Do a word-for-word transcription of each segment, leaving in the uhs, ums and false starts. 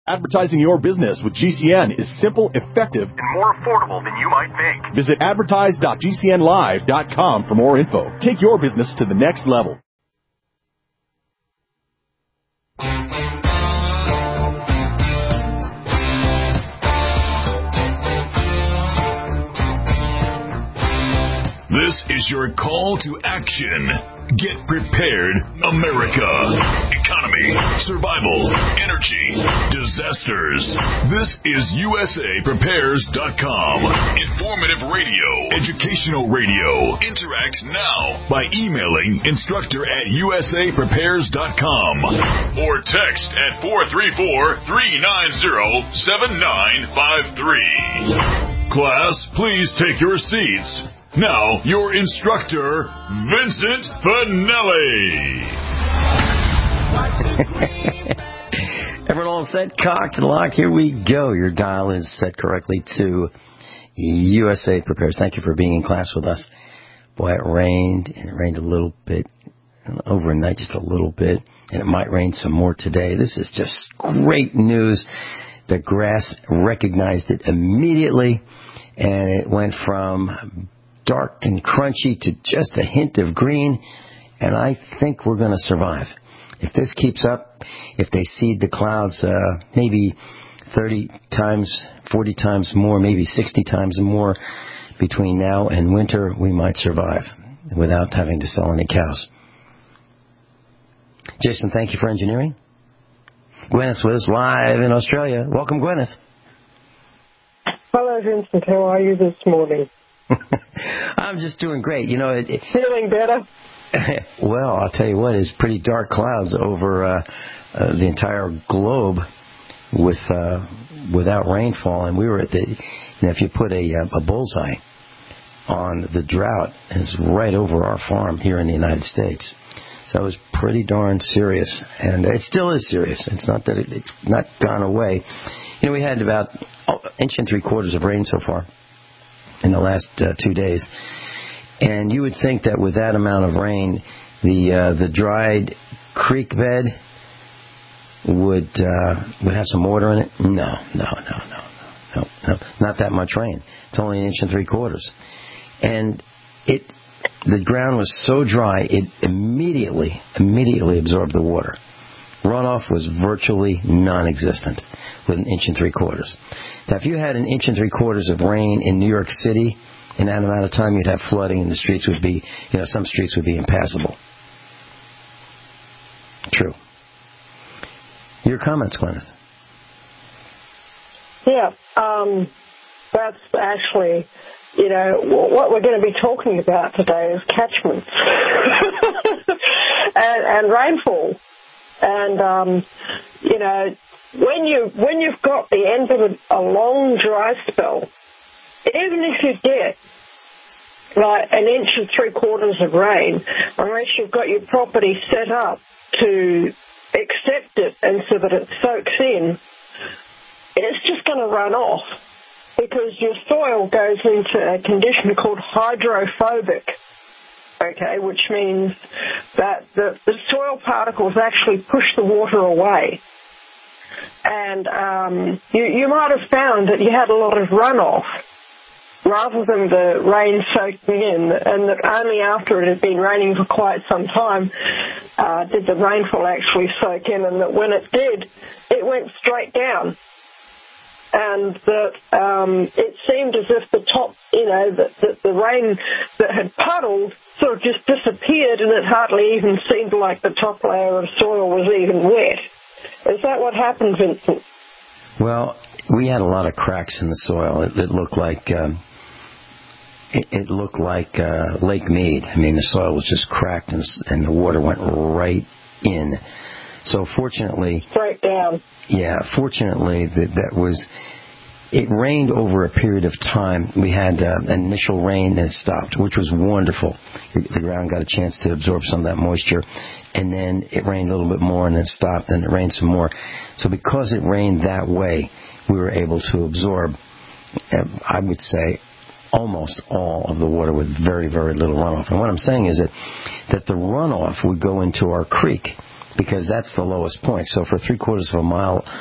Advertising your business with G C N is simple, effective, and more affordable than you might think. Visit advertise dot g c n live dot com for more info. Take your business to the next level. This is your call to action. Get prepared, America. Economy, survival, energy, disasters. This is U S A prepares dot com. Informative radio, educational radio. Interact now by emailing instructor at U S A prepares dot com or text at four three four, three nine zero, seven nine five three. Class, please take your seats. Now, your instructor, Vincent Finelli. Everyone all set, cocked, and locked. Here we go. Your dial is set correctly to U S A Prepares. Thank you for being in class with us. Boy, it rained, and it rained a little bit overnight, just a little bit, and it might rain some more today. This is just great news. The grass recognized it immediately, and it went from dark and crunchy to just a hint of green, and I think we're going to survive. If this keeps up, if they seed the clouds uh, maybe thirty times, forty times more, maybe sixty times more between now and winter, we might survive without having to sell any cows. Jason, thank you for engineering. Gwyneth's with us live in Australia. Welcome, Gwyneth. Hello, Vincent. How are you this morning? I'm just doing great. You know, it, it, feeling better? Well, I'll tell you what, it's pretty dark clouds over uh, uh, the entire globe with uh, without rainfall, and we were at the. You know, if you put a a bullseye on the drought, it's right over our farm here in the United States. So it was pretty darn serious, and it still is serious. It's not that it, it's not gone away. You know, we had about an inch and three quarters of rain so far in the last uh, two days. And you would think that with that amount of rain, the uh, the dried creek bed would uh, would have some water in it. No, no, no, no, no, no, not that much rain. It's only an inch and three quarters. And it the ground was so dry, it immediately, immediately absorbed the water. Runoff was virtually non-existent with an inch and three quarters. Now, if you had an inch and three quarters of rain in New York City, in that amount of time, you'd have flooding, and the streets would be, you know, some streets would be impassable. True. Your comments, Gwyneth? Yeah, um, that's actually, you know, what we're going to be talking about today is catchments and, and rainfall. And, um, you know, when, you, when you've got the end of a, a long dry spell, even if you get like an inch and three quarters of rain, unless you've got your property set up to accept it and so that it soaks in, it's just going to run off because your soil goes into a condition called hydrophobic. Okay, which means that the, the soil particles actually push the water away. And um, you, you might have found that you had a lot of runoff rather than the rain soaking in, and that only after it had been raining for quite some time uh, did the rainfall actually soak in, and that when it did, it went straight down. And that um, it seemed as if the top, you know, that, that the rain that had puddled sort of just disappeared, and it hardly even seemed like the top layer of soil was even wet. Is that what happened, Vincent? Well, we had a lot of cracks in the soil. It, it looked like um, it, it looked like uh, Lake Mead. I mean, the soil was just cracked, and, and the water went right in. So fortunately, straight down. Yeah, fortunately, that, that was. It rained over a period of time. We had uh, an initial rain that stopped, which was wonderful. The ground got a chance to absorb some of that moisture, and then it rained a little bit more, and then stopped, and it rained some more. So because it rained that way, we were able to absorb, I would say, almost all of the water with very, very little runoff. And what I'm saying is that, that the runoff would go into our creek, because that's the lowest point. So for three quarters of a mile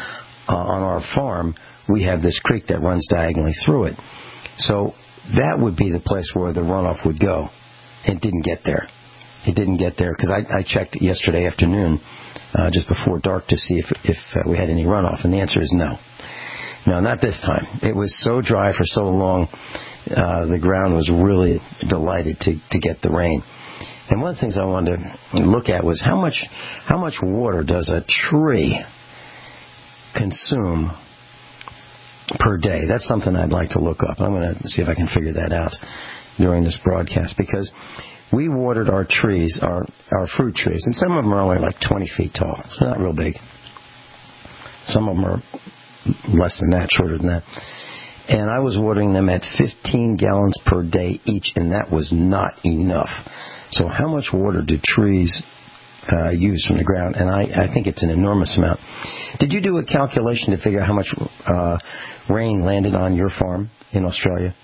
uh, on our farm, we have this creek that runs diagonally through it. So that would be the place where the runoff would go. It didn't get there. It didn't get there because I, I checked yesterday afternoon, uh, just before dark, to see if, if uh, we had any runoff, and the answer is no. No, not this time. It was so dry for so long, uh, the ground was really delighted to, to get the rain. And one of the things I wanted to look at was how much how much water does a tree consume per day. That's something I'd like to look up. I'm going to see if I can figure that out during this broadcast, because we watered our trees, our, our fruit trees, and some of them are only like twenty feet tall, so not real big. Some of them are less than that, shorter than that. And I was watering them at fifteen gallons per day each, and that was not enough. So how much water do trees uh, use from the ground? And I, I think it's an enormous amount. Did you do a calculation to figure out how much uh, rain landed on your farm in Australia?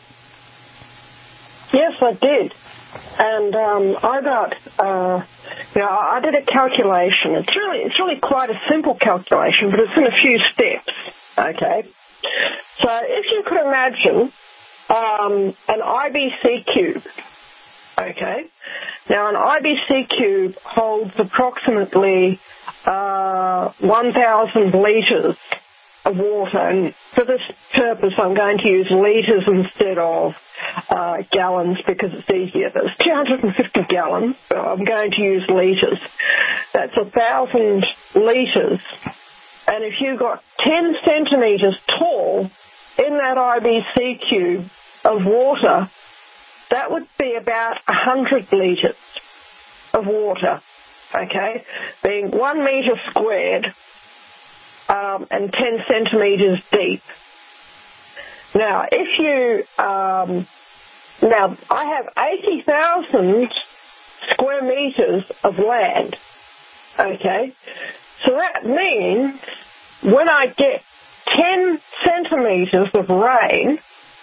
Yes, I did. And um, I got, uh, you know, I did a calculation. It's really, it's really quite a simple calculation, but it's in a few steps. Okay. So if you could imagine um, an I B C cube. Okay. Now, an I B C cube holds approximately uh, one thousand litres of water, and for this purpose, I'm going to use litres instead of uh, gallons because it's easier. That's two hundred fifty gallons, so I'm going to use litres. That's one thousand litres, and if you got ten centimetres tall in that I B C cube of water, that would be about one hundred litres of water, okay, being one metre squared um, and ten centimetres deep. Now, if you, um, now I have eighty thousand square metres of land, okay, so that means when I get ten centimetres of rain,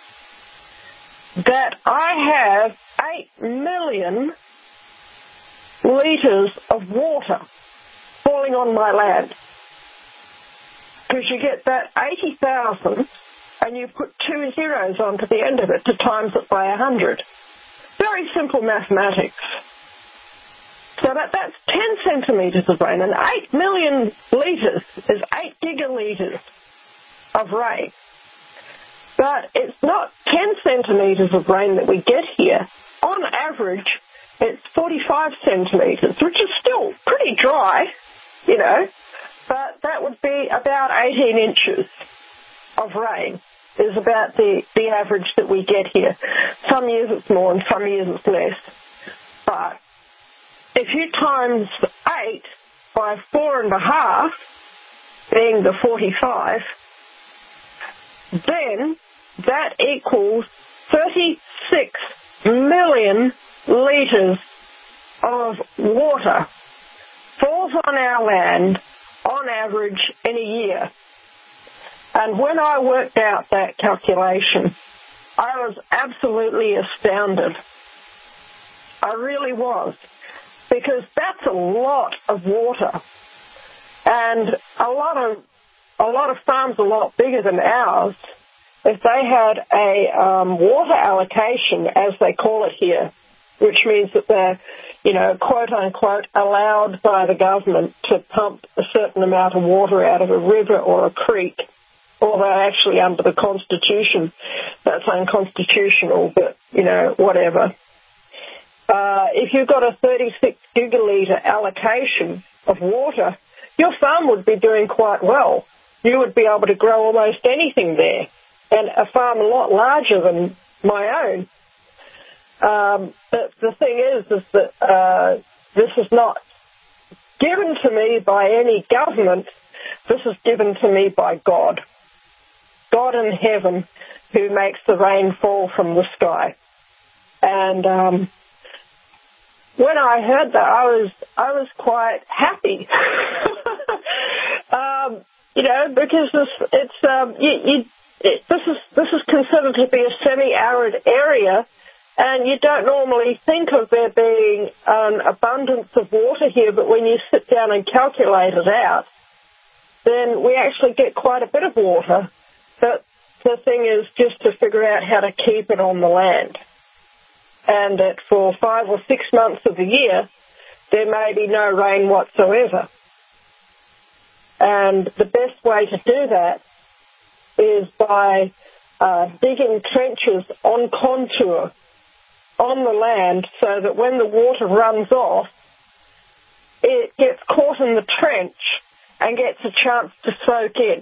that I have eight million litres of water falling on my land. Because you get that eighty thousand and you put two zeros onto the end of it to times it by one hundred. Very simple mathematics. So that, that's ten centimetres of rain, and eight million litres is eight gigalitres of rain. But it's not ten centimetres of rain that we get here. On average, it's forty-five centimetres, which is still pretty dry, you know, but that would be about eighteen inches of rain is about the, the average that we get here. Some years it's more and some years it's less. But if you times eight by four and a half, being the forty-five, then that equals thirty-six million litres of water falls on our land on average in a year. And when I worked out that calculation, I was absolutely astounded. I really was, because that's a lot of water. And a lot of a lot of farms a lot bigger than ours, if they had a um, water allocation, as they call it here, which means that they're, you know, quote unquote, allowed by the government to pump a certain amount of water out of a river or a creek, although actually under the Constitution that's unconstitutional, but, you know, whatever. Uh, if you've got a thirty-six gigalitre allocation of water, your farm would be doing quite well. You would be able to grow almost anything there, and a farm a lot larger than my own. Um, but the thing is, is that uh, this is not given to me by any government. This is given to me by God. God in heaven, who makes the rain fall from the sky. And um, when I heard that, I was I was quite happy. um, you know, because this it's um, you, you, it, this is this is considered to be a semi-arid area, and you don't normally think of there being an abundance of water here. But when you sit down and calculate it out, then we actually get quite a bit of water. But the thing is just to figure out how to keep it on the land. And that for five or six months of the year, there may be no rain whatsoever. And the best way to do that is by uh, digging trenches on contour on the land so that when the water runs off, it gets caught in the trench and gets a chance to soak in.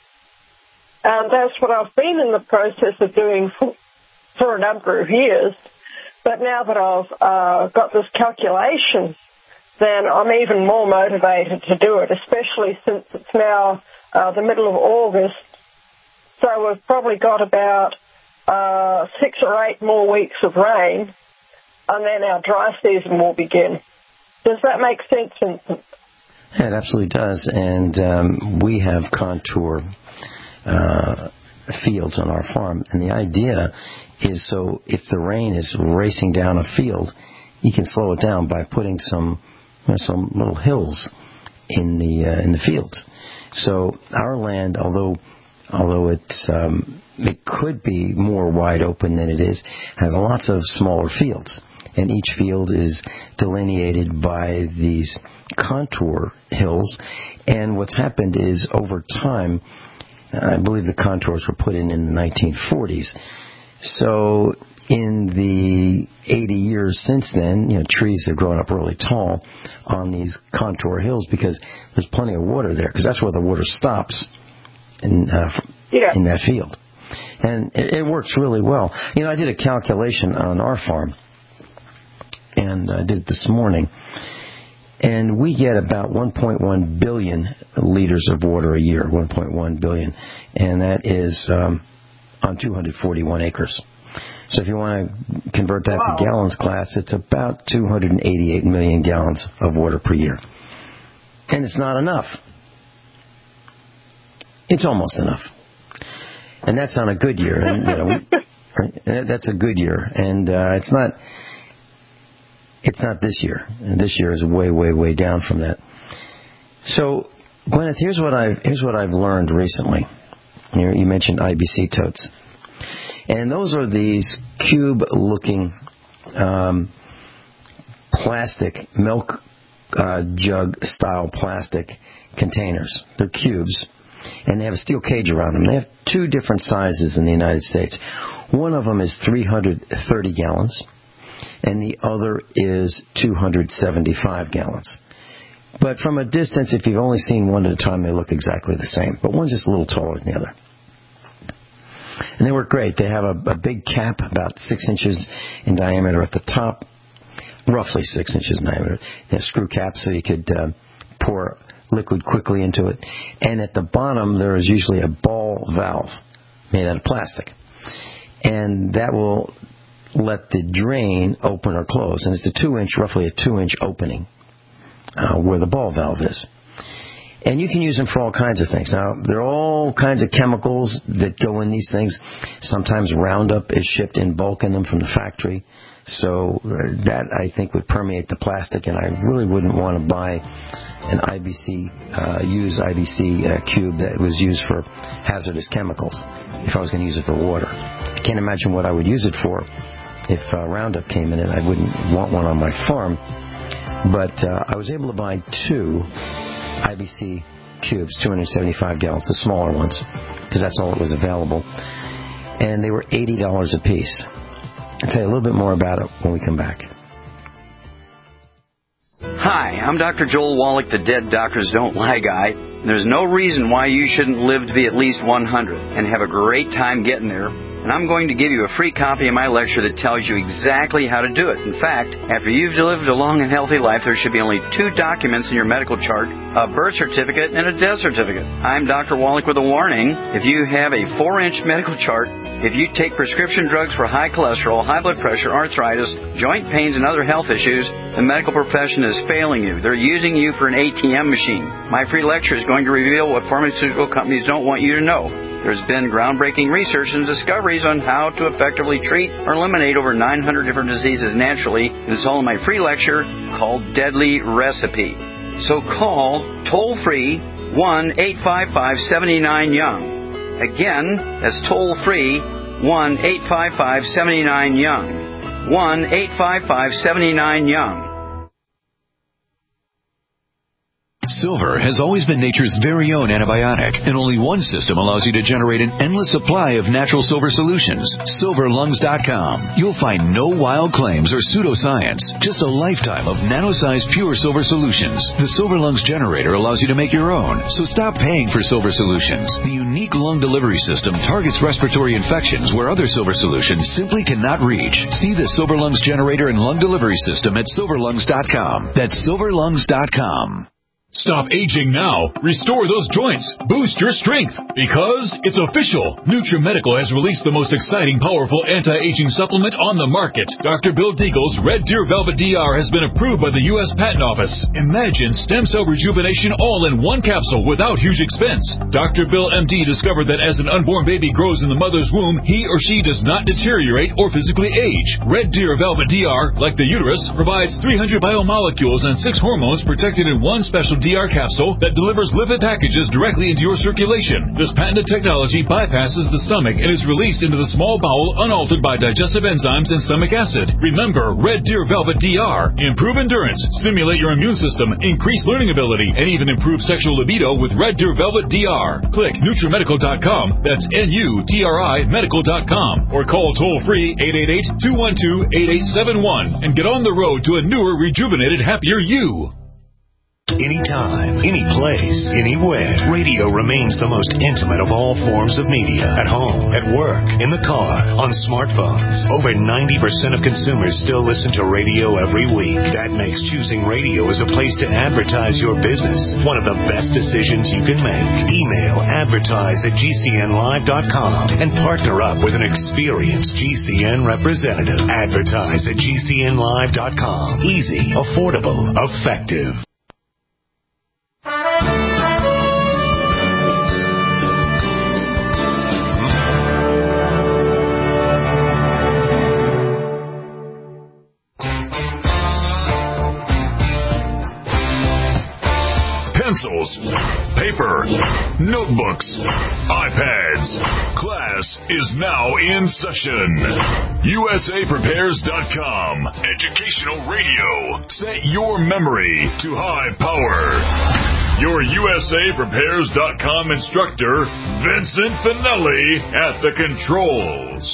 And that's what I've been in the process of doing for, for a number of years. But now that I've uh, got this calculation, then I'm even more motivated to do it, especially since it's now uh, the middle of August. So we've probably got about uh, six or eight more weeks of rain, and then our dry season will begin. Does that make sense, Vincent? Yeah, it absolutely does. And um, we have contour uh, fields on our farm, and the idea is so if the rain is racing down a field, you can slow it down by putting some you know, some little hills in the uh, in the fields. So our land, although although it's um, it could be more wide open than it is, has lots of smaller fields, and each field is delineated by these contour hills. And what's happened is over time, I believe the contours were put in in the nineteen forties. So in the eighty years since then, you know, trees have grown up really tall on these contour hills because there's plenty of water there, because that's where the water stops in uh, yeah. in that field. And it, it works really well. You know, I did a calculation on our farm, and I did it this morning, and we get about one point one billion liters of water a year, one point one billion, and that is um, on two hundred forty-one acres. So if you want to convert that wow. to gallons class, it's about two hundred eighty-eight million gallons of water per year. And it's not enough. It's almost enough. And that's on a good year. And, you know, right? That's a good year. And uh, it's not it's not this year. And this year is way, way, way down from that. So, Gwyneth, here's what I've, here's what I've learned recently. You, you mentioned I B C totes. And those are these cube-looking um, plastic, milk uh, jug-style plastic containers. They're cubes, and they have a steel cage around them. They have two different sizes in the United States. One of them is three hundred thirty gallons, and the other is two hundred seventy-five gallons. But from a distance, if you've only seen one at a time, they look exactly the same. But one's just a little taller than the other. And they work great. They have a, a big cap, about six inches in diameter at the top, roughly six inches in diameter. They have screw caps so you could uh, pour liquid quickly into it. And at the bottom, there is usually a ball valve made out of plastic. And that will let the drain open or close. And it's a two-inch, roughly a two-inch opening uh, where the ball valve is. And you can use them for all kinds of things. Now, there are all kinds of chemicals that go in these things. Sometimes Roundup is shipped in bulk in them from the factory. So that, I think, would permeate the plastic, and I really wouldn't want to buy an I B C, uh, used I B C uh, cube that was used for hazardous chemicals if I was going to use it for water. I can't imagine what I would use it for if uh, Roundup came in it. I wouldn't want one on my farm. But uh, I was able to buy two I B C cubes, two hundred seventy-five gallons, the smaller ones, because that's all that was available. And they were eighty dollars a piece. I'll tell you a little bit more about it when we come back. Hi, I'm Doctor Joel Wallach, the Dead Doctors Don't Lie guy. There's no reason why you shouldn't live to be at least one hundred and have a great time getting there. And I'm going to give you a free copy of my lecture that tells you exactly how to do it. In fact, after you've lived a long and healthy life, there should be only two documents in your medical chart, a birth certificate and a death certificate. I'm Doctor Wallach with a warning. If you have a four-inch medical chart, if you take prescription drugs for high cholesterol, high blood pressure, arthritis, joint pains, and other health issues, the medical profession is failing you. They're using you for an A T M machine. My free lecture is going to reveal what pharmaceutical companies don't want you to know. There's been groundbreaking research and discoveries on how to effectively treat or eliminate over nine hundred different diseases naturally. And it's all in my free lecture called Deadly Recipe. So call toll-free one eight five five, seven nine, YOUNG. Again, that's toll-free, one eight five five, seven nine, YOUNG. one eight five five, seven nine, YOUNG. Silver has always been nature's very own antibiotic, and only one system allows you to generate an endless supply of natural silver solutions. silver lungs dot com. You'll find no wild claims or pseudoscience, just a lifetime of nano-sized pure silver solutions. The Silver Lungs generator allows you to make your own, so stop paying for silver solutions. The unique lung delivery system targets respiratory infections where other silver solutions simply cannot reach. See the Silver Lungs generator and lung delivery system at silver lungs dot com. That's silver lungs dot com. Stop aging now. Restore those joints. Boost your strength. Because it's official. NutriMedical has released the most exciting, powerful anti-aging supplement on the market. Doctor Bill Deagle's Red Deer Velvet D R has been approved by the U S Patent Office. Imagine stem cell rejuvenation all in one capsule without huge expense. Doctor Bill M D discovered that as an unborn baby grows in the mother's womb, he or she does not deteriorate or physically age. Red Deer Velvet D R, like the uterus, provides three hundred biomolecules and six hormones protected in one special D R capsule that delivers lipid packages directly into your circulation. This patented technology bypasses the stomach and is released into the small bowel unaltered by digestive enzymes and stomach acid. Remember, Red Deer Velvet D R. Improve endurance, stimulate your immune system, increase learning ability, and even improve sexual libido with Red Deer Velvet D R. Click NutriMedical dot com, that's N U T R I medical dot com, or call toll-free eight eight eight, two one two, eight eight seven one and get on the road to a newer, rejuvenated, happier you. Anytime, any place, anywhere, radio remains the most intimate of all forms of media. At home, at work, in the car, on smartphones. Over ninety percent of consumers still listen to radio every week. That makes choosing radio as a place to advertise your business one of the best decisions you can make. Email advertise at G C N live dot com and partner up with an experienced G C N representative. Advertise at G C N live dot com. Easy, affordable, effective. Pencils, paper, notebooks, iPads. Class is now in session. U S A Prepares dot com. Educational radio. Set your memory to high power. Your U S A Prepares dot com instructor, Vincent Finelli, at the controls.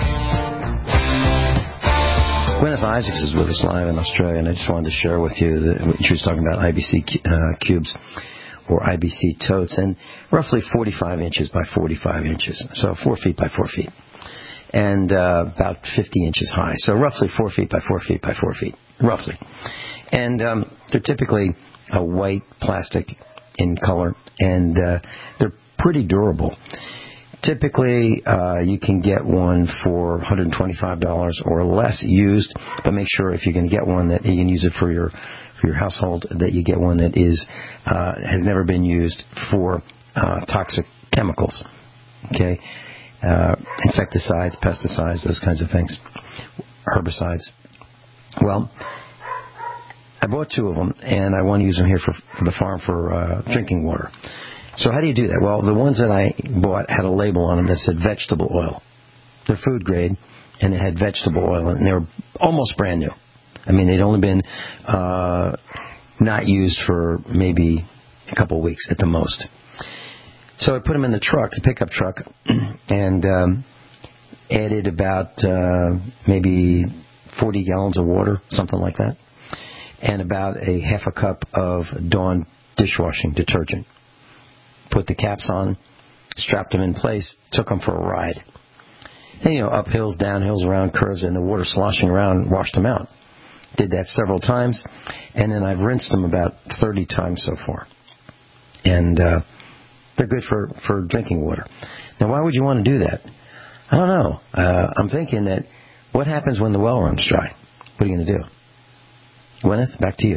Gwyneth Isaacs is with us live in Australia, and I just wanted to share with you that she was talking about I B C uh, cubes or I B C totes, and roughly forty-five inches by forty-five inches, so four feet by four feet, and uh, about fifty inches high, so roughly four feet by four feet by four feet, roughly. And um, they're typically a white plastic in color, and uh, they're pretty durable. Typically, uh, you can get one for one hundred twenty-five dollars or less used, but make sure if you're going to get one that you can use it for your for your household, that you get one that is uh, has never been used for uh, toxic chemicals. Okay, uh, insecticides, pesticides, those kinds of things, herbicides. Well, I bought two of them, and I want to use them here for, for the farm for uh, drinking water. So how do you do that? Well, the ones that I bought had a label on them that said vegetable oil. They're food grade, and it had vegetable oil, and they were almost brand new. I mean, they'd only been uh, not used for maybe a couple of weeks at the most. So I put them in the truck, the pickup truck, and um, added about uh, maybe forty gallons of water, something like that, and about a half a cup of Dawn dishwashing detergent. Put the caps on, strapped them in place, took them for a ride. And, you know, up hills, down hills, around curves, and the water sloshing around, washed them out. Did that several times, and then I've rinsed them about thirty times so far. And uh, they're good for, for drinking water. Now, why would you want to do that? I don't know. Uh, I'm thinking that what happens when the well runs dry? What are you going to do? Gwyneth, back to you.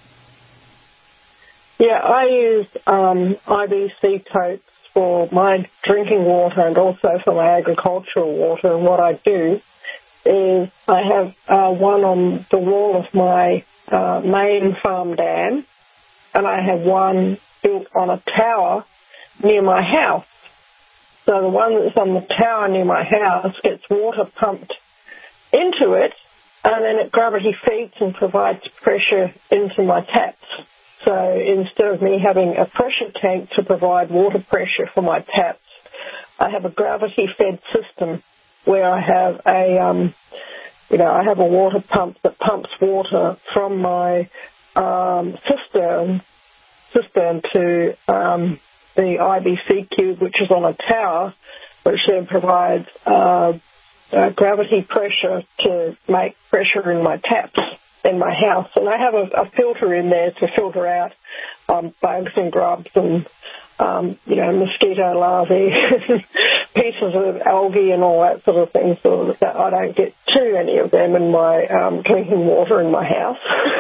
Yeah, I use um, I B C totes for my drinking water and also for my agricultural water. And what I do is I have uh, one on the wall of my uh, main farm dam, and I have one built on a tower near my house. So the one that's on the tower near my house gets water pumped into it, and then it gravity feeds and provides pressure into my taps. So instead of me having a pressure tank to provide water pressure for my taps, I have a gravity-fed system where I have a, um, you know, I have a water pump that pumps water from my um, cistern, cistern to um, the I B C cube, which is on a tower, which then provides uh, uh, gravity pressure to make pressure in my taps in my house. And I have a, a filter in there to filter out um, bugs and grubs and, um, you know, mosquito larvae, pieces of algae and all that sort of thing, so that I don't get too many of them in my um, drinking water in my house.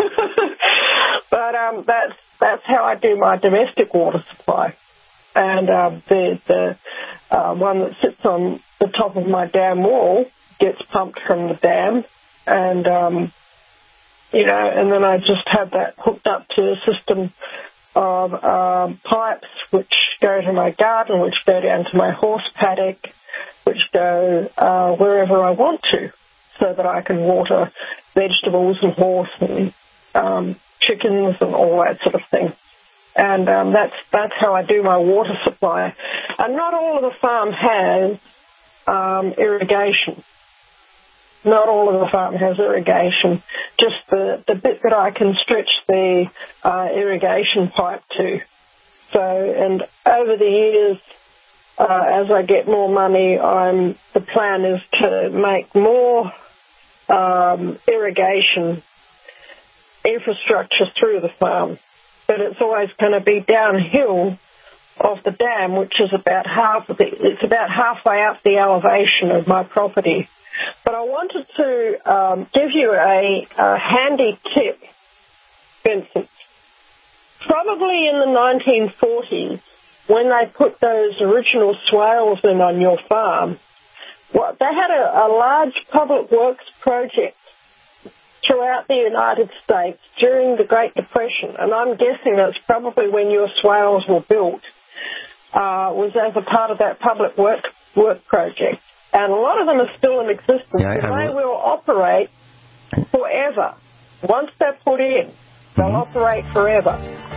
But um, that's, that's how I do my domestic water supply. And uh, the, the uh, one that sits on the top of my dam wall gets pumped from the dam, and um, you know, and then I just have that hooked up to a system of um, pipes which go to my garden, which go down to my horse paddock, which go uh, wherever I want to, so that I can water vegetables and horse and um, chickens and all that sort of thing. And um, that's that's how I do my water supply. And not all of the farm has um, irrigation. Not all of the farm has irrigation. Just the, the bit that I can stretch the uh, irrigation pipe to. So, and over the years, uh, as I get more money, I'm the plan is to make more um, irrigation infrastructure through the farm. But it's always going to be downhill of the dam, which is about half of the, it's about halfway up the elevation of my property. But I wanted to um, give you a, a handy tip, Vincent. Probably in the nineteen forties, when they put those original swales in on your farm, what, they had a, a large public works project throughout the United States during the Great Depression, and I'm guessing that's probably when your swales were built, uh, was as a part of that public work work project. And a lot of them are still in existence, yeah, and they will operate forever. Once they're put in, they'll mm-hmm. operate forever.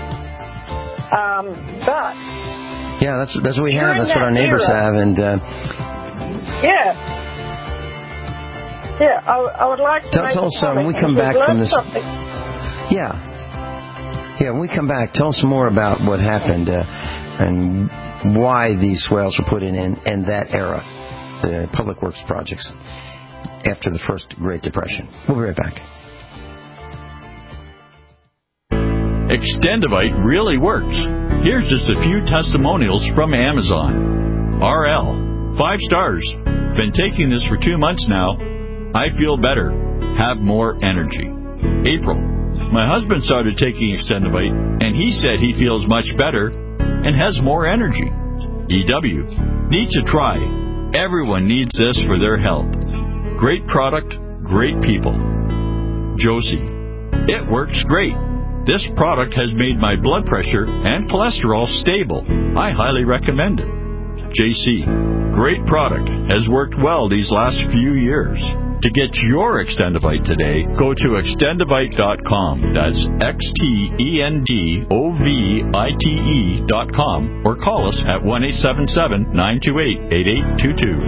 Um, but yeah, that's that's what we have. That's what our neighbors era, have, and uh, yeah. Yeah, I, I would like to tell, make tell us um, when we come back from this. Something. Yeah, yeah. When we come back, tell us more about what happened uh, and why these swales were put in, in in that era, the public works projects after the first Great Depression. We'll be right back. Extendivite really works. Here's just a few testimonials from Amazon. R L, five stars. Been taking this for two months now. I feel better, have more energy. April, my husband started taking Extendivite, and he said he feels much better and has more energy. E W, need to try. Everyone needs this for their health. Great product, great people. Josie, it works great. This product has made my blood pressure and cholesterol stable. I highly recommend it. J C, great product, has worked well these last few years. To get your Extendivite today, go to extendivite dot com. That's X T E N D O V I T E dot com, or call us at one eight seven seven, nine two eight, eight eight two two.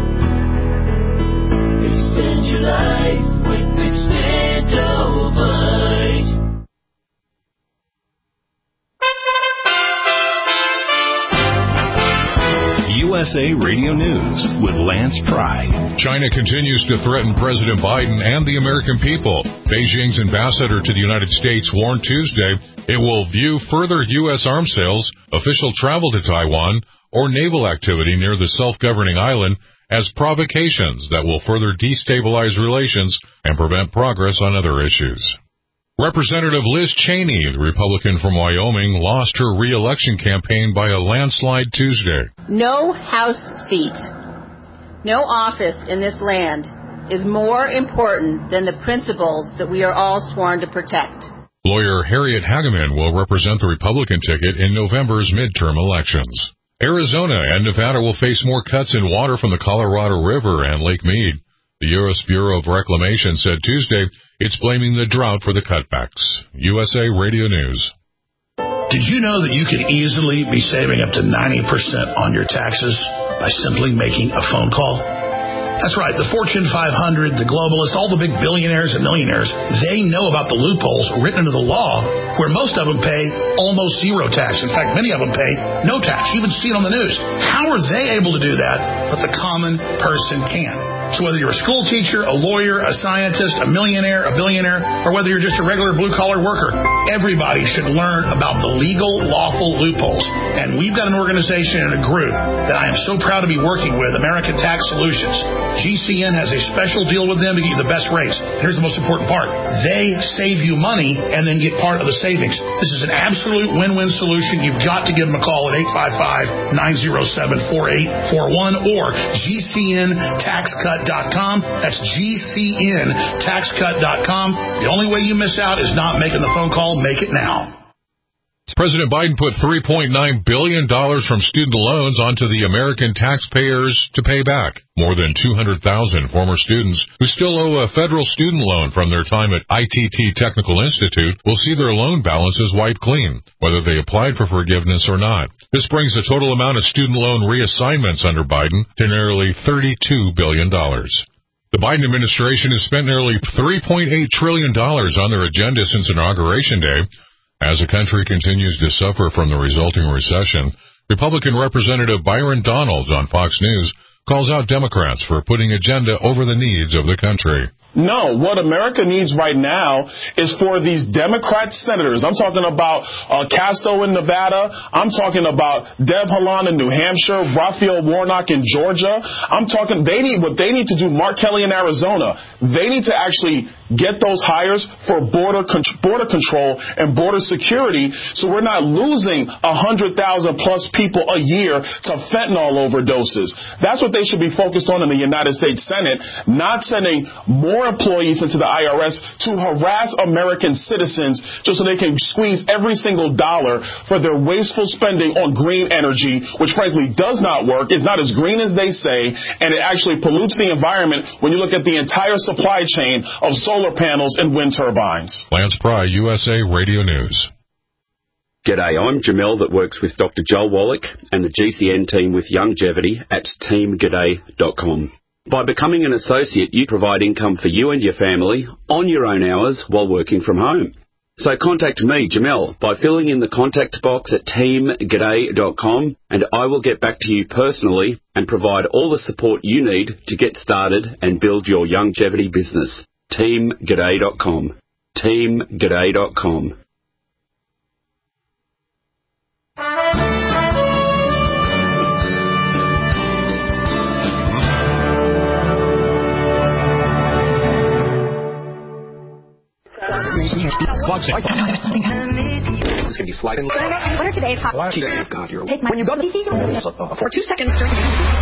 Extend your life with Extendivite. U S A Radio News with Lance Pry. China continues to threaten President Biden and the American people. Beijing's ambassador to the United States warned Tuesday it will view further U S arms sales, official travel to Taiwan, or naval activity near the self-governing island as provocations that will further destabilize relations and prevent progress on other issues. Representative Liz Cheney, the Republican from Wyoming, lost her re-election campaign by a landslide Tuesday. No House seat, no office in this land is more important than the principles that we are all sworn to protect. Lawyer Harriet Hageman will represent the Republican ticket in November's midterm elections. Arizona and Nevada will face more cuts in water from the Colorado River and Lake Mead. The U S Bureau of Reclamation said Tuesday it's blaming the drought for the cutbacks. U S A Radio News. Did you know that you could easily be saving up to ninety percent on your taxes by simply making a phone call? That's right. The Fortune five hundred, the globalists, all the big billionaires and millionaires, they know about the loopholes written into the law where most of them pay almost zero tax. In fact, many of them pay no tax. You even see it on the news. How are they able to do that, but the common person can't? So whether you're a school teacher, a lawyer, a scientist, a millionaire, a billionaire, or whether you're just a regular blue-collar worker, everybody should learn about the legal, lawful loopholes. And we've got an organization and a group that I am so proud to be working with, American Tax Solutions. G C N has a special deal with them to get you the best rates. Here's the most important part. They save you money and then get part of the savings. This is an absolute win-win solution. You've got to give them a call at eight five five, nine oh seven, four eight four one or G C N tax cut dot com. That's G C N tax cut dot com. The only way you miss out is not making the phone call. Make it now. President Biden put three point nine billion dollars from student loans onto the American taxpayers to pay back. More than two hundred thousand former students who still owe a federal student loan from their time at I T T Technical Institute will see their loan balances wiped clean, whether they applied for forgiveness or not. This brings the total amount of student loan reassignments under Biden to nearly thirty-two billion dollars. The Biden administration has spent nearly three point eight trillion dollars on their agenda since Inauguration Day. As the country continues to suffer from the resulting recession, Republican Representative Byron Donalds on Fox News calls out Democrats for putting agenda over the needs of the country. No, what America needs right now is for these Democrat senators. I'm talking about uh, Castro in Nevada. I'm talking about Deb Haaland in New Hampshire, Raphael Warnock in Georgia. I'm talking, they need, what they need to do, Mark Kelly in Arizona, they need to actually get those hires for border con- border control and border security so we're not losing one hundred thousand plus people a year to fentanyl overdoses. That's what they should be focused on in the United States Senate, not sending more employees into the I R S to harass American citizens just so they can squeeze every single dollar for their wasteful spending on green energy, which frankly does not work, is not as green as they say, and it actually pollutes the environment when you look at the entire supply chain of solar panels and wind turbines. Lance Pry, U S A Radio News. G'day, I'm Jamel that works with Doctor Joel Wallach and the G C N team with Longevity at team g'day dot com. By becoming an associate, you provide income for you and your family on your own hours while working from home. So contact me, Jamel, by filling in the contact box at team g'day dot com, and I will get back to you personally and provide all the support you need to get started and build your longevity business. team g'day dot com. team g'day dot com. It's going to be sliding. What are today's hot? God, you're Take my when you go to the for two seconds during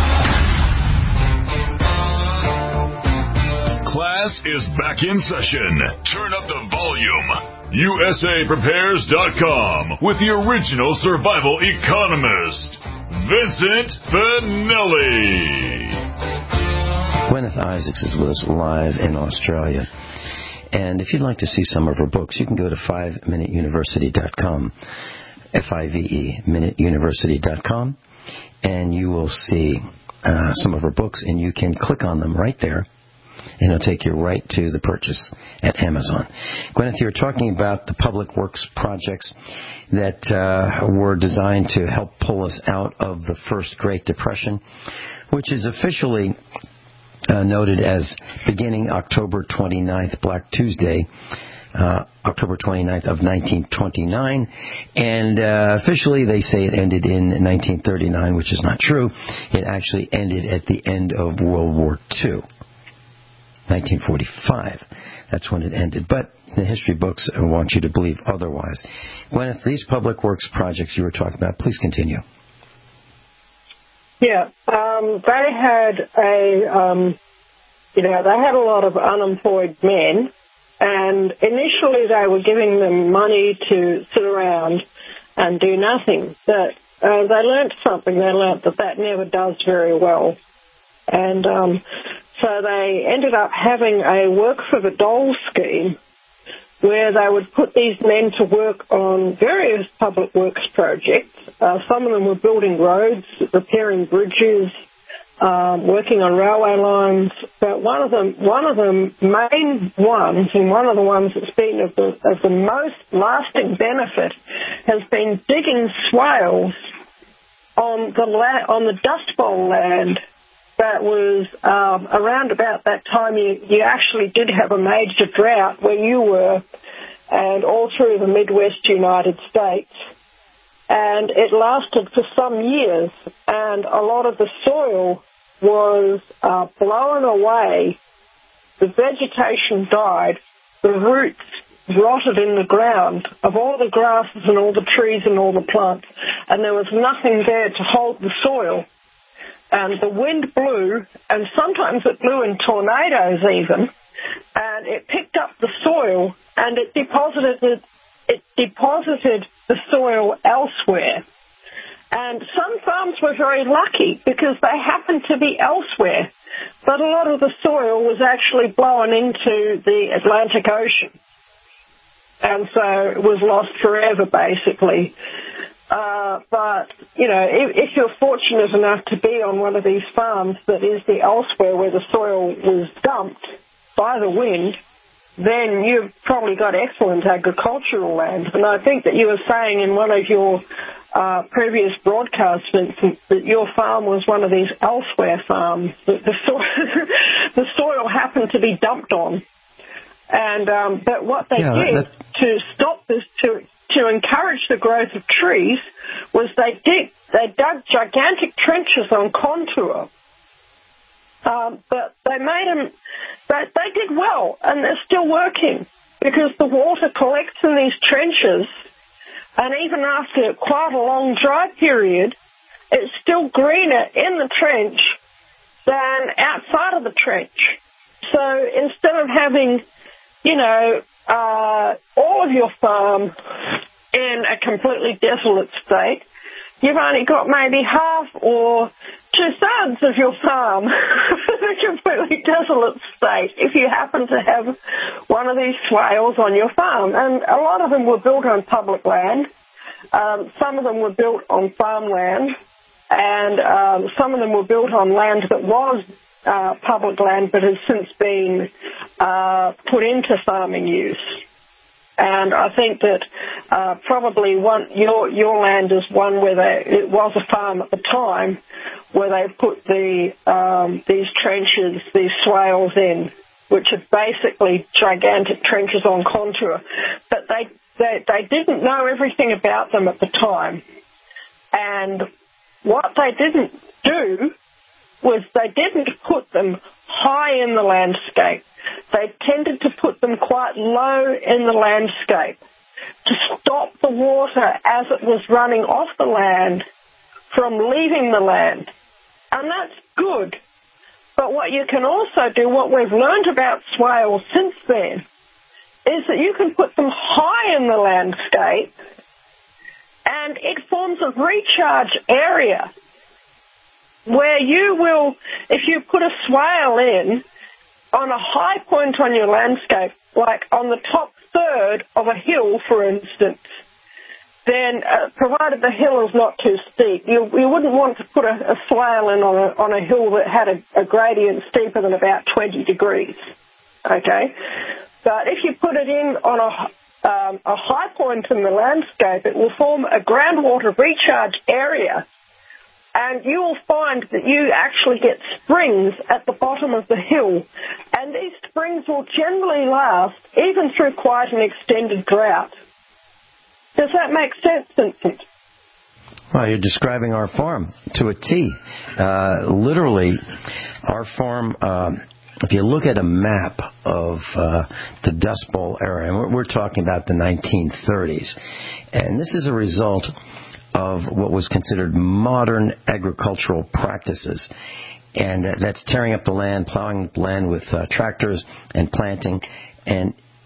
Class is back in session. Turn up the volume. U S A Prepares dot com with the original survival economist, Vincent Finelli. Gwyneth Isaacs is with us live in Australia. And if you'd like to see some of her books, you can go to five minute university dot com, F I V E, minute university dot com, and you will see uh, some of her books, and you can click on them right there, and it'll take you right to the purchase at Amazon. Gwyneth, you were talking about the public works projects that uh, were designed to help pull us out of the first Great Depression, which is officially Uh, noted as beginning October twenty-ninth, Black Tuesday, uh, October twenty-ninth of nineteen twenty-nine, and uh, officially they say it ended in nineteen thirty-nine, which is not true. It actually ended at the end of World War Two, nineteen forty-five. That's when it ended. But the history books want you to believe otherwise. Gwyneth, these public works projects you were talking about, please continue. Yeah, um, they had a, um, you know, they had a lot of unemployed men, And initially they were giving them money to sit around and do nothing. But uh, they learnt something. They learnt that that never does very well. And um, so they ended up having a work for the dole scheme where they would put these men to work on various public works projects. Uh, some of them were building roads, repairing bridges, um, working on railway lines. But one of them, one of the main ones, and one of the ones that's been of the, of the most lasting benefit, has been digging swales on the la- on the Dust Bowl land. That was um, around about that time you, you actually did have a major drought where you were and all through the Midwest United States. And it lasted for some years, and a lot of the soil was uh, blown away. The vegetation died. The roots rotted in the ground of all the grasses and all the trees and all the plants, and there was nothing there to hold the soil. And the wind blew, and sometimes it blew in tornadoes even, and it picked up the soil and it deposited it deposited the soil elsewhere. And some farms were very lucky because they happened to be elsewhere, but a lot of the soil was actually blown into the Atlantic Ocean. And so it was lost forever, basically. Uh, but, you know, if, if you're fortunate enough to be on one of these farms that is the elsewhere where the soil was dumped by the wind, then you've probably got excellent agricultural land. And I think that you were saying in one of your uh, previous broadcasts, Vincent, that your farm was one of these elsewhere farms that the soil, the soil happened to be dumped on. And um, but what they yeah, did that... to stop this, to to encourage the growth of trees, was they dig they dug gigantic trenches on contour. Um, but they made them. They, they did well, and they're still working because the water collects in these trenches, and even after quite a long dry period, it's still greener in the trench than outside of the trench. So instead of having, you know, uh, all of your farm in a completely desolate state, you've only got maybe half or two-thirds of your farm in a completely desolate state if you happen to have one of these swales on your farm. And a lot of them were built on public land. Um, some of them were built on farmland, and um, some of them were built on land that was uh, public land but has since been uh, put into farming use. And I think that uh, probably one your your land is one where they, it was a farm at the time, where they put the um, these trenches, these swales in, which are basically gigantic trenches on contour. But they, they they didn't know everything about them at the time. And what they didn't do was they didn't put them high in the landscape. They tended to put them quite low in the landscape to stop the water as it was running off the land from leaving the land. And that's good. But what you can also do, what we've learned about swales since then, is that you can put them high in the landscape and it forms a recharge area where you will, if you put a swale in on a high point on your landscape, like on the top third of a hill, for instance, then uh, provided the hill is not too steep, you, you wouldn't want to put a, a swale in on a, on a hill that had a, a gradient steeper than about twenty degrees, okay? But if you put it in on a, um, a high point in the landscape, it will form a groundwater recharge area, and you will find that you actually get springs at the bottom of the hill, and these springs will generally last even through quite an extended drought. Does that make sense, Vincent? Well, you're describing our farm to a T. Uh, literally, our farm, um, if you look at a map of uh, the Dust Bowl era, and we're, we're talking about the nineteen thirties, and this is a result of what was considered modern agricultural practices. And that's tearing up the land, plowing the land with uh, tractors and planting. And it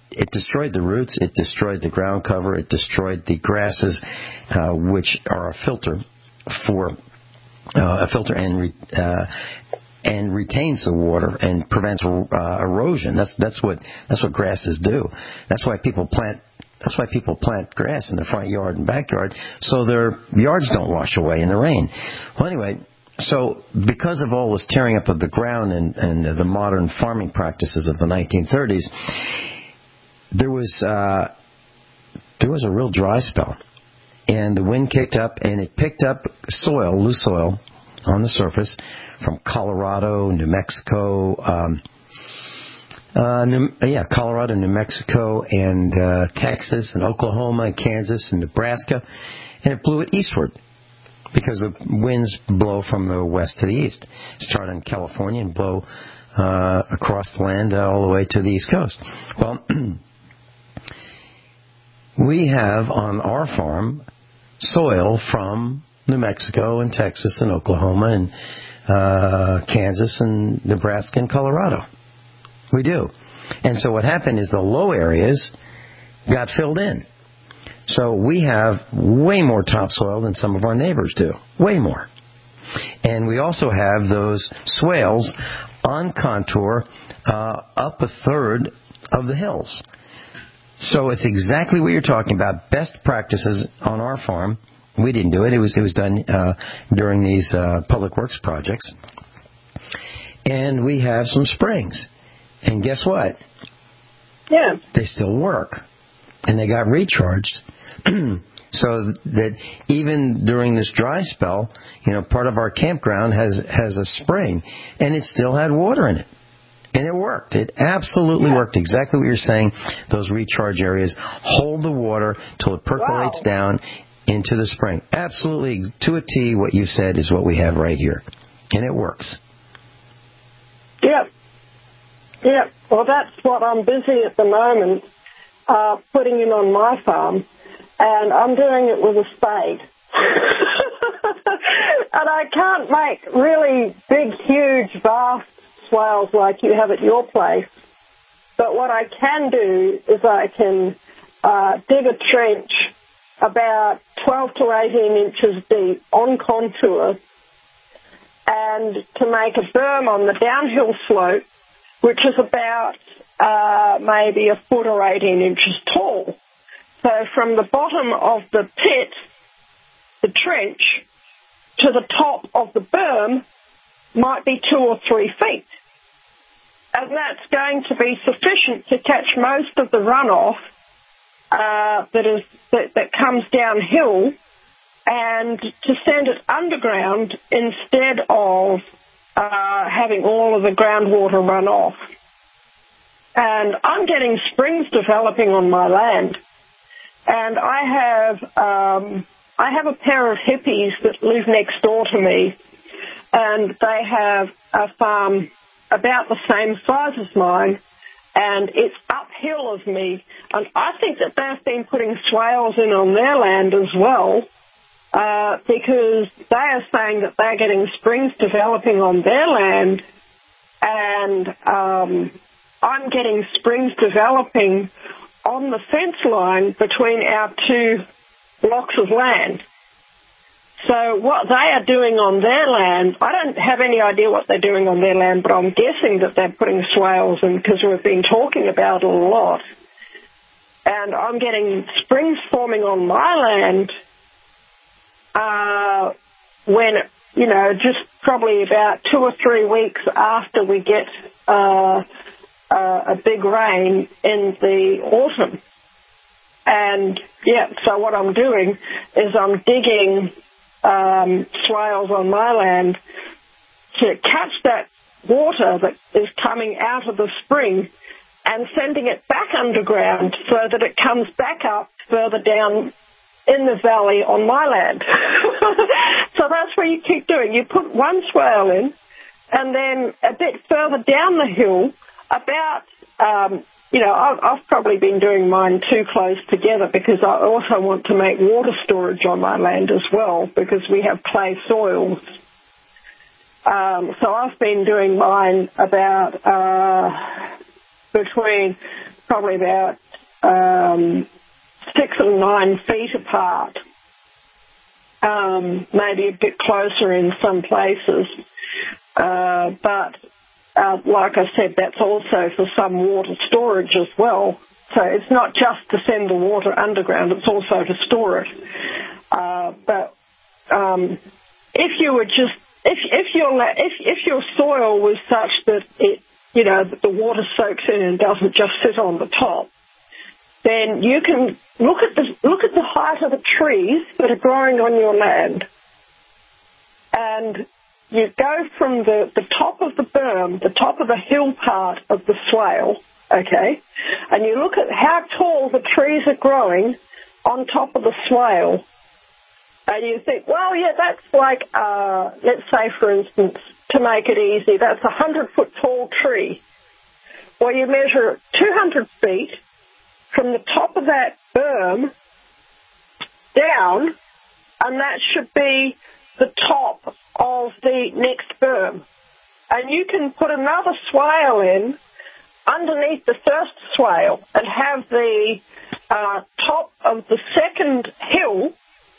it destroyed the roots, it destroyed the ground cover, it destroyed the grasses, uh, which are a filter for uh, a filter and re, uh, and retains the water and prevents uh, erosion. That's that's what that's what grasses do. That's why people plant. That's why people plant grass in the front yard and backyard, so their yards don't wash away in the rain. Well, anyway, so because of all this tearing up of the ground and, and the modern farming practices of the nineteen thirties, there was uh, there was a real dry spell, and the wind kicked up, and it picked up soil, loose soil, on the surface from Colorado, New Mexico. Um, Uh, New, yeah, Colorado, New Mexico, and uh, Texas, and Oklahoma, and Kansas, and Nebraska, and it blew it eastward because the winds blow from the west to the east. Start in California and blow uh, across the land all the way to the East Coast. Well, we have on our farm soil from New Mexico and Texas and Oklahoma and uh, Kansas and Nebraska and Colorado. We do. And so what happened is the low areas got filled in. So we have way more topsoil than some of our neighbors do. Way more. And we also have those swales on contour uh, up a third of the hills. So it's exactly what you're talking about. Best practices on our farm. We didn't do it. It was, it was done uh, during these uh, public works projects. And we have some springs. And guess what? Yeah. They still work. And they got recharged. So that even during this dry spell, you know, part of our campground has, has a spring. And it still had water in it. And it worked. It absolutely yeah. worked. Exactly what you're saying. Those recharge areas hold the water till it percolates wow. down into the spring. Absolutely. To a T, what you said is what we have right here. And it works. Yeah. Yeah, well, that's what I'm busy at the moment, uh, putting in on my farm, and I'm doing it with a spade. And I can't make really big, huge, vast swales like you have at your place, but what I can do is I can uh, dig a trench about twelve to eighteen inches deep on contour, and to make a berm on the downhill slope, which is about uh, maybe a foot or eighteen inches tall. So from the bottom of the pit, the trench, to the top of the berm might be two or three feet. And that's going to be sufficient to catch most of the runoff uh, that is that, that comes downhill, and to send it underground instead of Uh, having all of the groundwater run off. And I'm getting springs developing on my land. And I have um, I have a pair of hippies that live next door to me, and they have a farm about the same size as mine, and it's uphill of me. And I think that they've been putting swales in on their land as well, Uh, because they are saying that they're getting springs developing on their land, and um, I'm getting springs developing on the fence line between our two blocks of land. So what they are doing on their land, I don't have any idea what they're doing on their land, but I'm guessing that they're putting swales in because we've been talking about it a lot. And I'm getting springs forming on my land Uh, when, you know, just probably about two or three weeks after we get uh, uh, a big rain in the autumn. And, yeah, so what I'm doing is I'm digging um, swales on my land to catch that water that is coming out of the spring and sending it back underground so that it comes back up further down in the valley on my land. So that's what you keep doing. You put one swale in, and then a bit further down the hill, about, um, you know, I've, I've probably been doing mine too close together because I also want to make water storage on my land as well, because we have clay soils. Um, so I've been doing mine about uh, between probably about um, six and nine feet apart, um, maybe a bit closer in some places. Uh, but uh, like I said, that's also for some water storage as well. So it's not just to send the water underground, it's also to store it. Uh, but um, if you were just, if if your if if your soil was such that it, you know, that the water soaks in and doesn't just sit on the top, then you can look at the look at the height of the trees that are growing on your land, and you go from the, the top of the berm, the top of the hill part of the swale, okay, and you look at how tall the trees are growing on top of the swale, and you think, well, yeah, that's like, uh, let's say, for instance, to make it easy, that's a hundred-foot tall tree. Well, you measure two hundred feet from the top of that berm down, and that should be the top of the next berm. And you can put another swale in underneath the first swale and have the uh, top of the second hill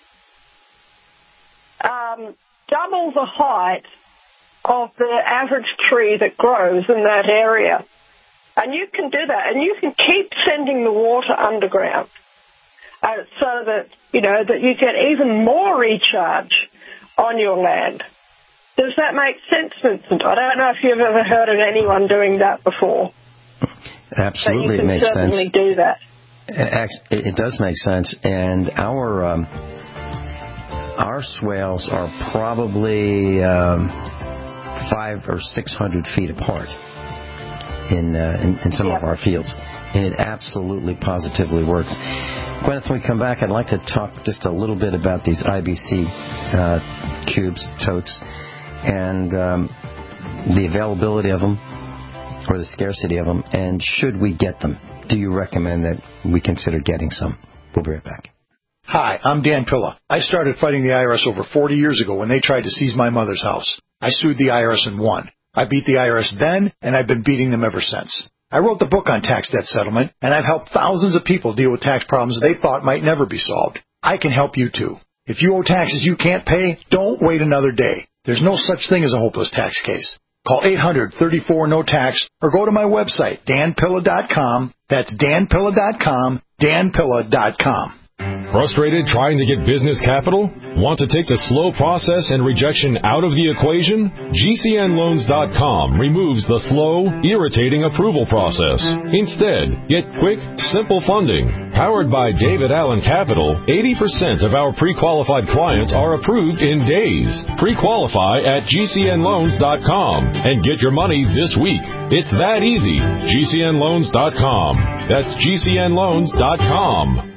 um, double the height of the average tree that grows in that area. And you can do that, and you can keep sending the water underground uh, so that, you know, that you get even more recharge on your land. Does that make sense, Vincent? I don't know if you've ever heard of anyone doing that before. Absolutely, it makes sense. You can certainly do that. It does make sense, and our um, our swales are probably um, five or six hundred feet apart in uh, in, in some yeah. of our fields, and it absolutely, positively works. Gwyneth, when we come back, I'd like to talk just a little bit about these I B C uh, cubes, totes, and um, the availability of them, or the scarcity of them, and should we get them? Do you recommend that we consider getting some? We'll be right back. Hi, I'm Dan Pilla. I started fighting the I R S over forty years ago when they tried to seize my mother's house. I sued the I R S and won. I beat the I R S then, and I've been beating them ever since. I wrote the book on tax debt settlement, and I've helped thousands of people deal with tax problems they thought might never be solved. I can help you, too. If you owe taxes you can't pay, don't wait another day. There's no such thing as a hopeless tax case. Call eight hundred, thirty-four, no tax, or go to my website, dan pilla dot com. That's dan pilla dot com, dan pilla dot com. Frustrated trying to get business capital? Want to take the slow process and rejection out of the equation? G C N loans dot com removes the slow, irritating approval process. Instead, get quick, simple funding. Powered by David Allen Capital, eighty percent of our pre-qualified clients are approved in days. Pre-qualify at G C N loans dot com and get your money this week. It's that easy. G C N loans dot com. That's G C N loans dot com.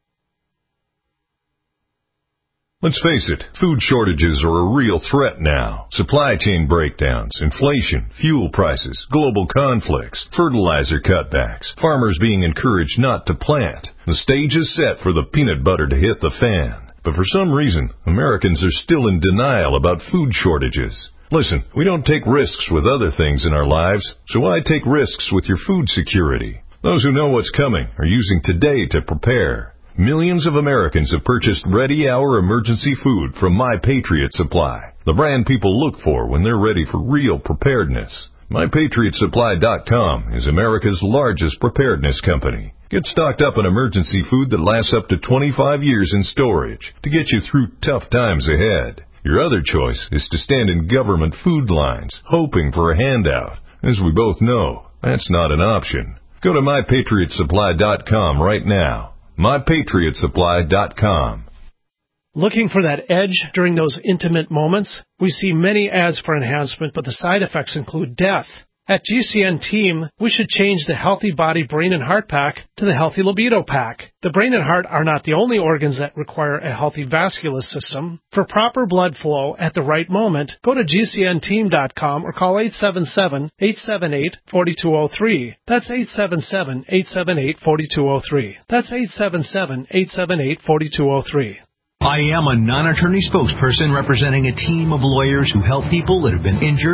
Let's face it, food shortages are a real threat now. Supply chain breakdowns, inflation, fuel prices, global conflicts, fertilizer cutbacks, farmers being encouraged not to plant. The stage is set for the peanut butter to hit the fan. But for some reason, Americans are still in denial about food shortages. Listen, we don't take risks with other things in our lives, so why take risks with your food security? Those who know what's coming are using today to prepare. Millions of Americans have purchased Ready Hour emergency food from My Patriot Supply, the brand people look for when they're ready for real preparedness. My Patriot Supply dot com is America's largest preparedness company. Get stocked up on emergency food that lasts up to twenty-five years in storage to get you through tough times ahead. Your other choice is to stand in government food lines, hoping for a handout. As we both know, that's not an option. Go to My Patriot Supply dot com right now. My Patriot Supply dot com. Looking for that edge during those intimate moments? We see many ads for enhancement, but the side effects include death. At G C N Team, we should change the Healthy Body Brain and Heart Pack to the Healthy Libido Pack. The brain and heart are not the only organs that require a healthy vascular system. For proper blood flow at the right moment, go to G C N team dot com or call eight seven seven, eight seven eight, four two zero three. That's eight seven seven, eight seven eight, four two zero three. That's eight seven seven, eight seven eight, four two zero three. I am a non-attorney spokesperson representing a team of lawyers who help people that have been injured or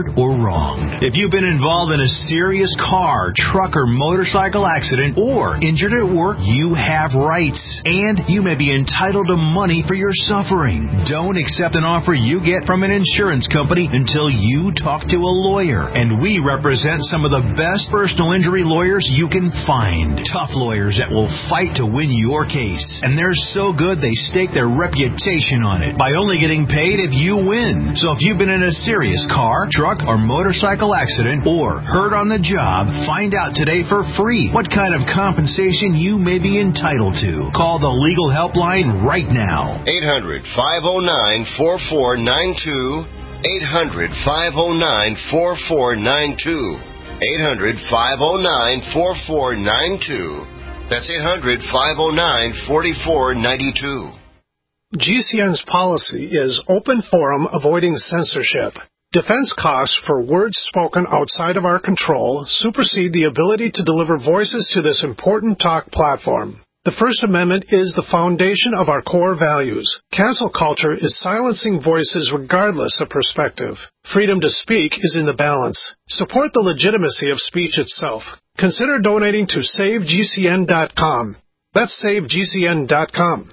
wrong. If you've been involved in a serious car, truck, or motorcycle accident or injured at work, you have rights, and you may be entitled to money for your suffering. Don't accept an offer you get from an insurance company until you talk to a lawyer, and we represent some of the best personal injury lawyers you can find. Tough lawyers that will fight to win your case, and they're so good they stake their reputation on it by only getting paid if you win. So if you've been in a serious car, truck, or motorcycle accident or hurt on the job, find out today for free what kind of compensation you may be entitled to. Call the legal helpline right now. eight hundred, five oh nine, four four nine two. eight hundred, five oh nine, four four nine two. eight hundred, five oh nine, four four nine two. That's eight hundred, five oh nine, four four nine two. G C N's policy is open forum, avoiding censorship. Defense costs for words spoken outside of our control supersede the ability to deliver voices to this important talk platform. The First Amendment is the foundation of our core values. Cancel culture is silencing voices regardless of perspective. Freedom to speak is in the balance. Support the legitimacy of speech itself. Consider donating to save G C N dot com. That's save G C N dot com.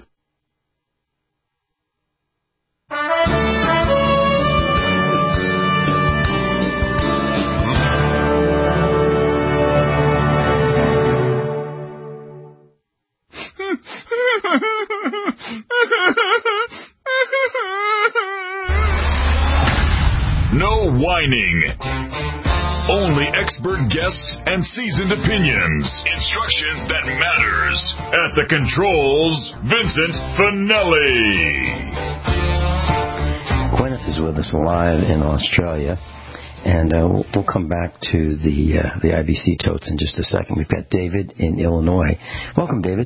No whining. Only expert guests and seasoned opinions. Instruction that matters. At the controls, Vincent Finelli. Gwyneth is with us live in Australia. And uh, we'll, we'll come back to the uh, the I B C totes in just a second. We've got David in Illinois. Welcome, David.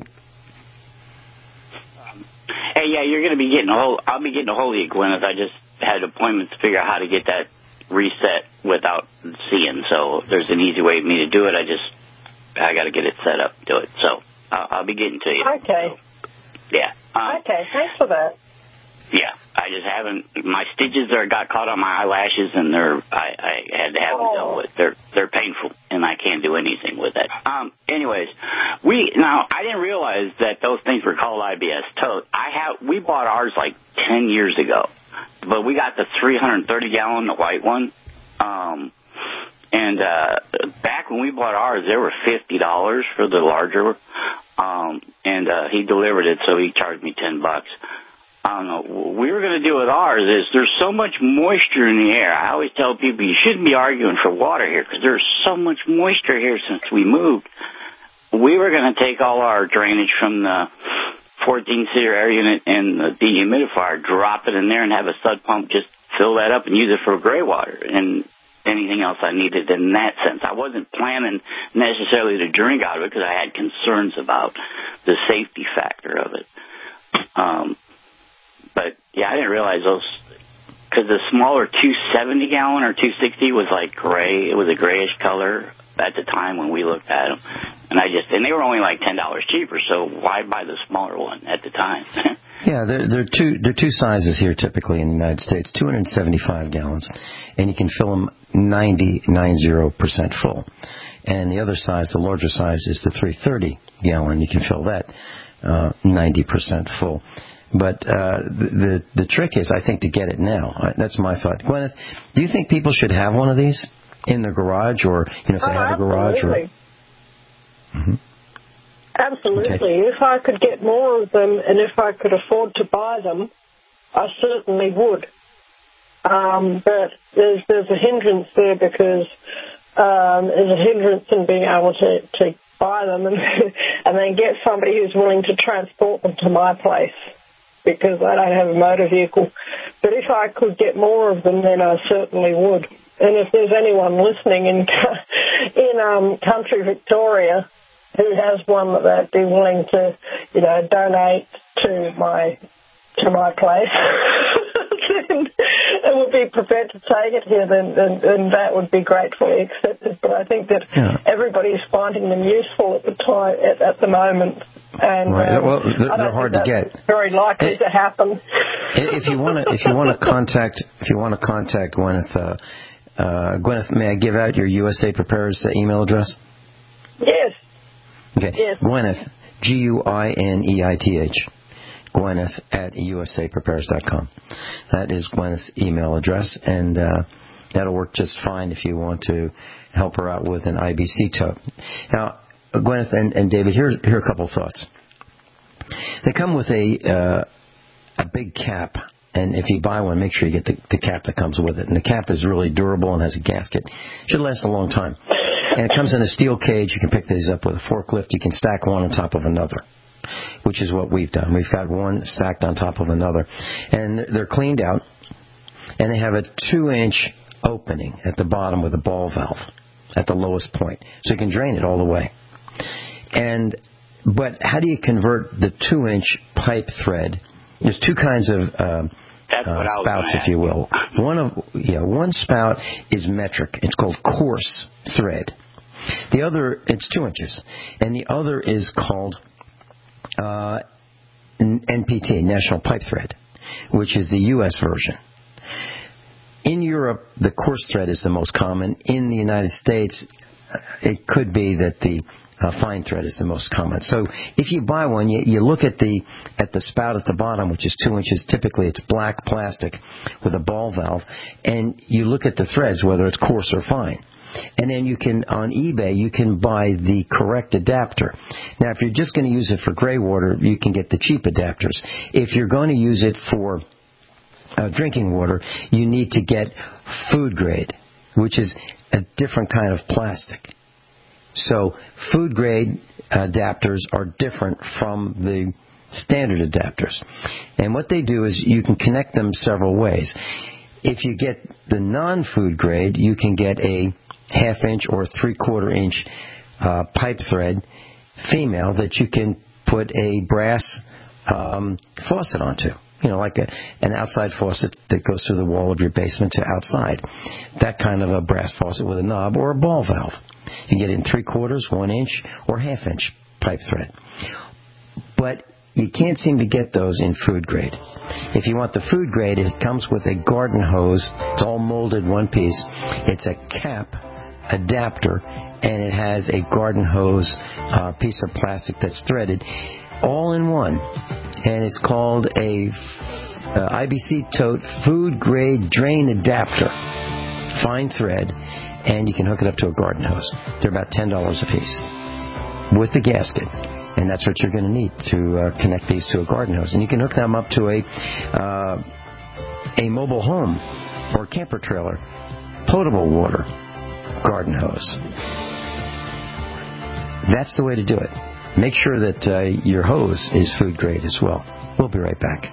Hey, yeah, you're going to be getting a hold. I'll be getting a hold of you, Gwyneth. I just had appointments to figure out how to get that reset without seeing. So there's an easy way for me to do it. I just I got to get it set up, do it. So I'll, I'll be getting to you. Okay. So, yeah. Um, okay. Thanks for that. Yeah, I just haven't. My stitches are got caught on my eyelashes, and they're I, I had to have them dealt with. They're they're painful, and I can't do anything with it. Um. Anyways, we now I didn't realize that those things were called I B S tote. I have we bought ours like ten years ago, but we got the three hundred thirty gallon, the white one. Um. And uh, back when we bought ours, they were fifty dollars for the larger. Um. And uh, he delivered it, so he charged me ten bucks. I don't know. What we were going to do with ours is there's so much moisture in the air. I always tell people you shouldn't be arguing for water here because there's so much moisture here since we moved. We were going to take all our drainage from the fourteen-seater air unit and the dehumidifier, drop it in there, and have a sud pump just fill that up and use it for gray water and anything else I needed in that sense. I wasn't planning necessarily to drink out of it because I had concerns about the safety factor of it. Um But, yeah, I didn't realize those, because the smaller two seventy gallon or two sixty was like gray. It was a grayish color at the time when we looked at them. And I just, and they were only like ten dollars cheaper, so why buy the smaller one at the time? Yeah, there, there, are two, there are two sizes here typically in the United States, two hundred seventy-five gallons, and you can fill them ninety, ninety percent full. And the other size, the larger size, is the three thirty gallon. You can fill that uh, ninety percent full. But uh, the the trick is, I think, to get it now. That's my thought. Gwyneth, do you think people should have one of these in their garage, or you know, if they oh, have a garage? Or... Mm-hmm. Absolutely. Okay. If I could get more of them, and if I could afford to buy them, I certainly would. Um, but there's there's a hindrance there because um, there's a hindrance in being able to, to buy them and and then get somebody who's willing to transport them to my place, because I don't have a motor vehicle. But if I could get more of them, then I certainly would. And if there's anyone listening in in um, country Victoria who has one that they'd be willing to, you know, donate to my to my place, then it would be prepared to take it here, then, then, then that would be gratefully accepted. But I think that yeah. everybody's finding them useful at the time, at, at the moment. And right. um, well, they're, they're hard to get. Very likely it, to happen. If you want to, if you want to contact, if you want to contact Gwyneth, uh, uh, Gwyneth, may I give out your U S A Preparers email address? Yes. Okay. Yes. Gwyneth, G U I N E I T H. Gwyneth at U S A Preparers dot com. That is Gwyneth's email address, and uh, that'll work just fine if you want to help her out with an I B C tote. Now, Gwyneth and, and David, here, here are a couple of thoughts. They come with a uh, a big cap, and if you buy one, make sure you get the, the cap that comes with it. And the cap is really durable and has a gasket. Should last a long time. And it comes in a steel cage. You can pick these up with a forklift. You can stack one on top of another, which is what we've done. We've got one stacked on top of another. And they're cleaned out, and they have a two-inch opening at the bottom with a ball valve at the lowest point. So you can drain it all the way. And but how do you convert the two-inch pipe thread? There's two kinds of uh, uh, spouts, if you will. One of yeah, one spout is metric. It's called coarse thread. The other, it's two inches, and the other is called uh, N P T, National Pipe Thread, which is the U S version. In Europe, the coarse thread is the most common. In the United States, it could be that the Uh, fine thread is the most common. So if you buy one, you, you look at the at the spout at the bottom, which is two inches. Typically, it's black plastic with a ball valve, and you look at the threads, whether it's coarse or fine. And then you can, on eBay, you can buy the correct adapter. Now, if you're just going to use it for gray water, you can get the cheap adapters. If you're going to use it for uh, drinking water, you need to get food grade, which is a different kind of plastic. So food grade adapters are different from the standard adapters. And what they do is you can connect them several ways. If you get the non-food grade, you can get a half inch or three-quarter inch uh, pipe thread female that you can put a brass um, faucet onto. You know, like a, an outside faucet that goes through the wall of your basement to outside. That kind of a brass faucet with a knob or a ball valve. You get it in three quarters, one inch, or half inch pipe thread. But you can't seem to get those in food grade. If you want the food grade, it comes with a garden hose. It's all molded one piece. It's a cap adapter, and it has a garden hose uh, piece of plastic that's threaded, all in one. And it's called a uh, I B C tote food grade drain adapter, fine thread, and you can hook it up to a garden hose. They're about ten dollars a piece with the gasket, and that's what you're going to need to uh, connect these to a garden hose. And you can hook them up to a uh, a mobile home or camper trailer potable water garden hose. That's the way to do it. Make sure that uh, your hose is food grade as well. We'll be right back.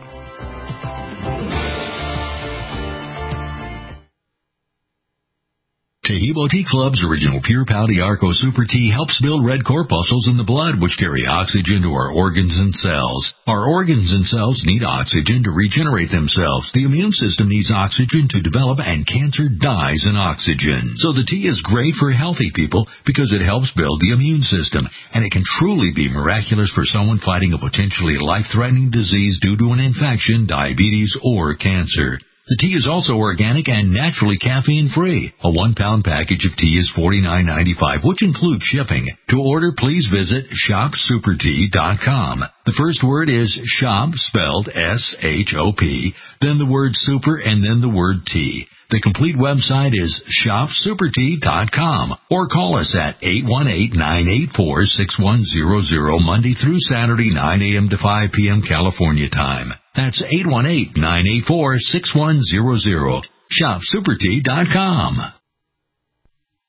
Taheebo Tea Club's original Pure Pau Arco Super Tea helps build red corpuscles in the blood, which carry oxygen to our organs and cells. Our organs and cells need oxygen to regenerate themselves. The immune system needs oxygen to develop, and cancer dies in oxygen. So the tea is great for healthy people because it helps build the immune system, and it can truly be miraculous for someone fighting a potentially life-threatening disease due to an infection, diabetes, or cancer. The tea is also organic and naturally caffeine-free. A one-pound package of tea is forty-nine ninety-five, which includes shipping. To order, please visit shop super tea dot com. The first word is shop, spelled S H O P, then the word super, and then the word tea. The complete website is shop super tea dot com, or call us at eight one eight, nine eight four, six one zero zero Monday through Saturday, nine a.m. to five p.m. California time. That's eight one eight, nine eight four, six one zero zero. shop super tea dot com.